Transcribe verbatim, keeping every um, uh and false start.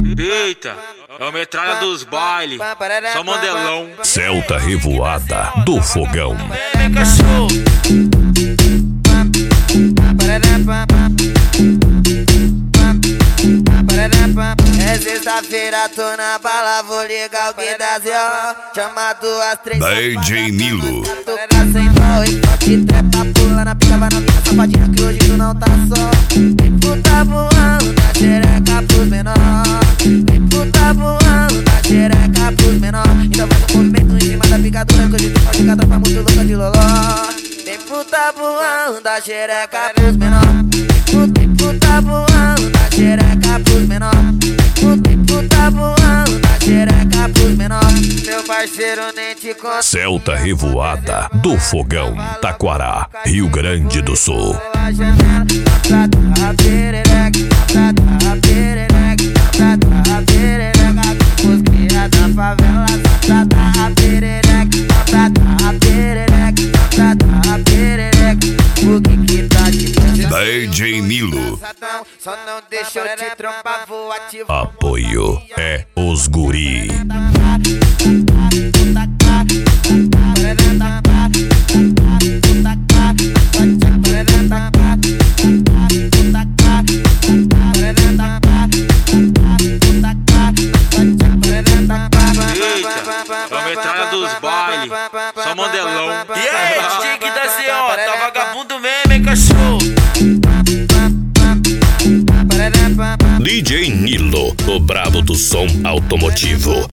Eita, é o metralha dos bailes, só mandelão. Celta Revoada do Fogão. Vem, cachorro. É sexta-feira, tô na bala, vou ligar o que dá Z O. Chamado às três. D J Nilo. Tocar sem dó e pode trepa, pula na pica, vai na minha safadinha que hoje tu não tá só. Vem puta voando na xereca pros menor. Vem puta voando na xereca pros menor. Então faz um movimento em cima da picadura que hoje tu pode ficar tropa muito louca de loló. Vem puta voando na xereca pros menor. Vem puta voando na xereca pros menor. Vem puta voando na xereca pros menor. Meu parceiro nem te conta. Celta Revoada do Fogão, Taquará, Rio Grande do Sul. A janela, a perereca, a perereca, a perereca, os cria da favela, a perereca, a perereca, a perereca, o que que tá te fazendo? D J Nilo. Só não deixa eu te trompar, vou ativar. Apoio é os guri. Eita, é o metralha dos bailes, só mandelão. E aí, D J que dá Z O, tá vagabundo mesmo, hein, cachorro? D J Nilo, o brabo do som automotivo.